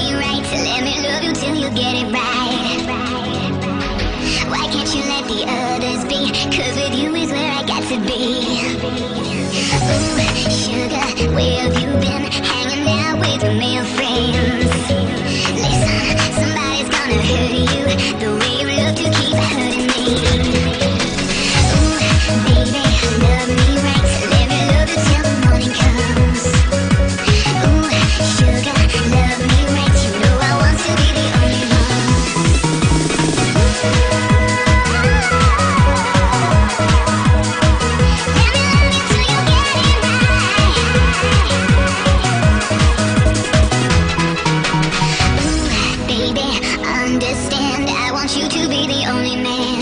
me right, let me love you till you get it right. Why can't you let the others be? 'Cause with you is where I got to be. Ooh, sugar, where have you been? Hanging out with your male friends. Listen, somebody's gonna hurt you the way you love to keep hurting me. Ooh, baby, love me right, let me love you till the morning comes. Ooh, sugar, love me right, you know I want to be the only one. Let me love you till you get it right. Ooh, baby, understand, I want you to be the only man.